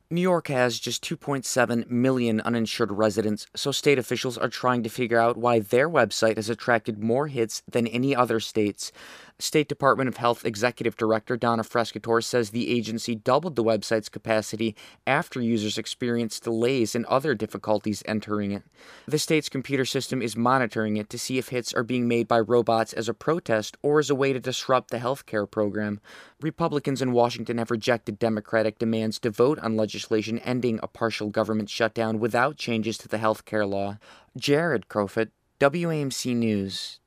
New York has just 2.7 million uninsured residents, so state officials are trying to figure out why their website has attracted more hits than any other states. State Department of Health Executive Director Donna Frescatore says the agency doubled the website's capacity after users experienced delays and other difficulties entering it. The state's computer system is monitoring it to see if hits are being made by robots as a protest or as a way to disrupt the healthcare program. Republicans in Washington have rejected Democratic demands to vote on legislation ending a partial government shutdown without changes to the health care law. Jared Crofut, WAMC News.